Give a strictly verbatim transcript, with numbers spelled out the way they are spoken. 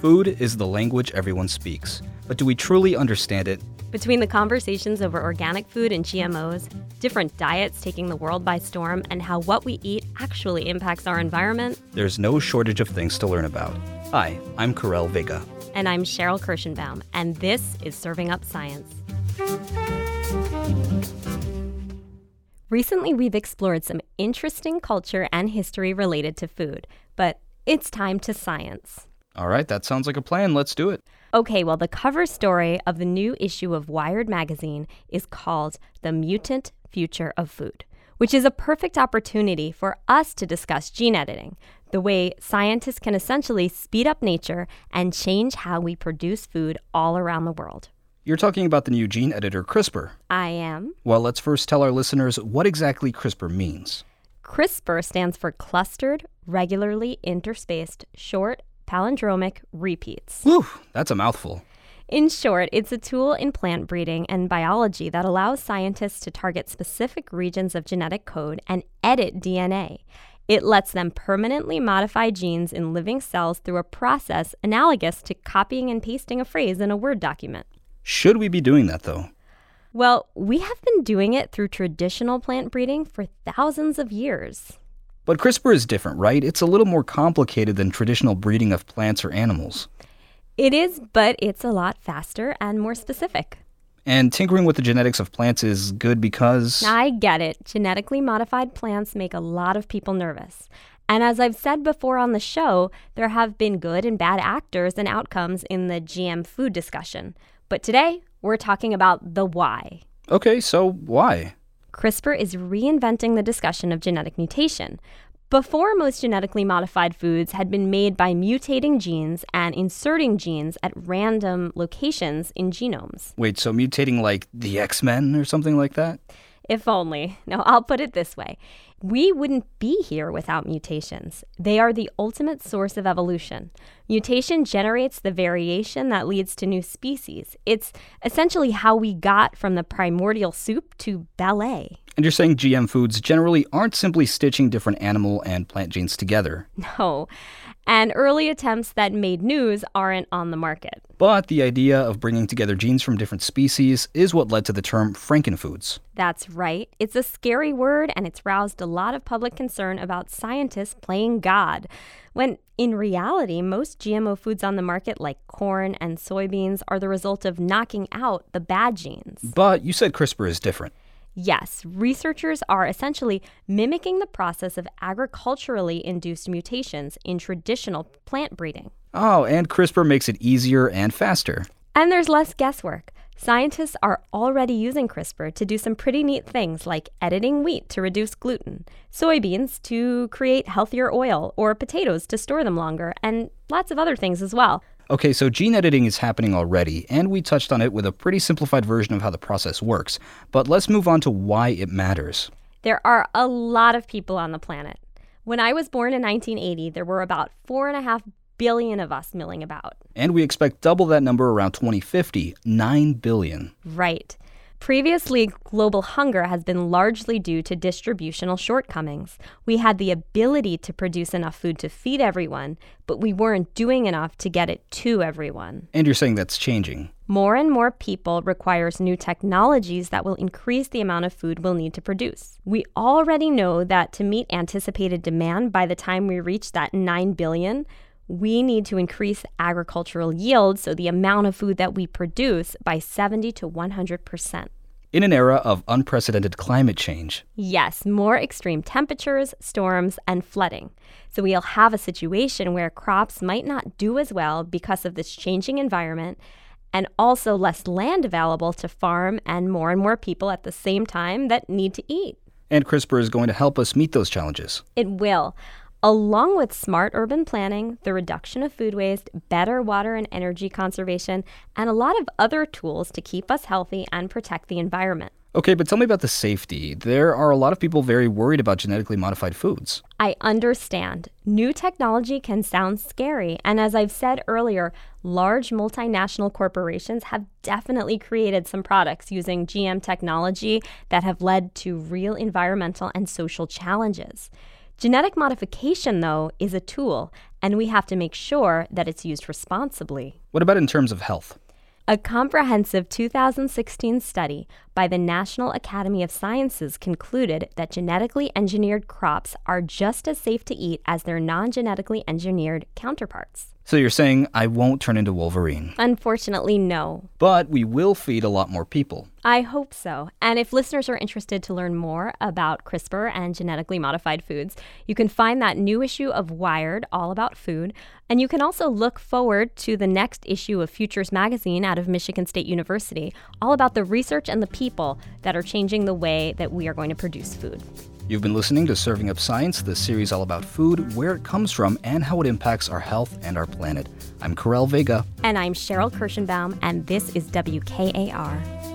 Food is the language everyone speaks, but do we truly understand it? Between the conversations over organic food and G M Os, different diets taking the world by storm, and how what we eat actually impacts our environment, there's no shortage of things to learn about. Hi, I'm Karel Vega. And I'm Cheryl Kirschenbaum, and this is Serving Up Science. Recently, we've explored some interesting culture and history related to food, but it's time to science. All right, that sounds like a plan. Let's do it. Okay, well, the cover story of the new issue of Wired magazine is called The Mutant Future of Food, which is a perfect opportunity for us to discuss gene editing, the way scientists can essentially speed up nature and change how we produce food all around the world. You're talking about the new gene editor, CRISPR. I am. Well, let's first tell our listeners what exactly CRISPR means. CRISPR stands for Clustered Regularly Interspaced Short Palindromic Repeats. Whew, that's a mouthful. In short, it's a tool in plant breeding and biology that allows scientists to target specific regions of genetic code and edit D N A. It lets them permanently modify genes in living cells through a process analogous to copying and pasting a phrase in a Word document. Should we be doing that, though? Well, we have been doing it through traditional plant breeding for thousands of years. But CRISPR is different, right? It's a little more complicated than traditional breeding of plants or animals. It is, but it's a lot faster and more specific. And tinkering with the genetics of plants is good because... I get it. Genetically modified plants make a lot of people nervous. And as I've said before on the show, there have been good and bad actors and outcomes in the G M food discussion. But today, we're talking about the why. Okay, so why? CRISPR is reinventing the discussion of genetic mutation. Before, most genetically modified foods had been made by mutating genes and inserting genes at random locations in genomes. Wait, so mutating like the X-Men or something like that? If only. No, I'll put it this way. We wouldn't be here without mutations. They are the ultimate source of evolution. Mutation generates the variation that leads to new species. It's essentially how we got from the primordial soup to ballet. And you're saying G M foods generally aren't simply stitching different animal and plant genes together. No. And early attempts that made news aren't on the market. But the idea of bringing together genes from different species is what led to the term frankenfoods. That's right. It's a scary word, and it's roused a lot of public concern about scientists playing God. When in reality, most G M O foods on the market, like corn and soybeans, are the result of knocking out the bad genes. But you said CRISPR is different. Yes, researchers are essentially mimicking the process of agriculturally induced mutations in traditional plant breeding. Oh, and CRISPR makes it easier and faster. And there's less guesswork. Scientists are already using CRISPR to do some pretty neat things like editing wheat to reduce gluten, soybeans to create healthier oil, or potatoes to store them longer, and lots of other things as well. Okay, so gene editing is happening already, and we touched on it with a pretty simplified version of how the process works. But let's move on to why it matters. There are a lot of people on the planet. When I was born in nineteen eighty, there were about four and a half billion of us milling about. And we expect double that number around twenty fifty, nine billion. Right. Previously, global hunger has been largely due to distributional shortcomings. We had the ability to produce enough food to feed everyone, but we weren't doing enough to get it to everyone. And you're saying that's changing. More and more people requires new technologies that will increase the amount of food we'll need to produce. We already know that to meet anticipated demand by the time we reach that nine billion, we need to increase agricultural yield, so the amount of food that we produce, by seventy to one hundred percent. In an era of unprecedented climate change. Yes, more extreme temperatures, storms, and flooding. So we'll have a situation where crops might not do as well because of this changing environment, and also less land available to farm, and more and more people at the same time that need to eat. And CRISPR is going to help us meet those challenges. It will. Along with smart urban planning, the reduction of food waste, better water and energy conservation, and a lot of other tools to keep us healthy and protect the environment. Okay, but tell me about the safety. There are a lot of people very worried about genetically modified foods. I understand. New technology can sound scary, and as I've said earlier, large multinational corporations have definitely created some products using G M technology that have led to real environmental and social challenges. Genetic modification, though, is a tool, and we have to make sure that it's used responsibly. What about in terms of health? A comprehensive two thousand sixteen study by the National Academy of Sciences concluded that genetically engineered crops are just as safe to eat as their non-genetically engineered counterparts. So you're saying I won't turn into Wolverine? Unfortunately, no. But we will feed a lot more people. I hope so. And if listeners are interested to learn more about CRISPR and genetically modified foods, you can find that new issue of Wired all about food. And you can also look forward to the next issue of Futures Magazine out of Michigan State University, all about the research and the people that are changing the way that we are going to produce food. You've been listening to Serving Up Science, the series all about food, where it comes from, and how it impacts our health and our planet. I'm Karel Vega. And I'm Cheryl Kirschenbaum, and this is W K A R.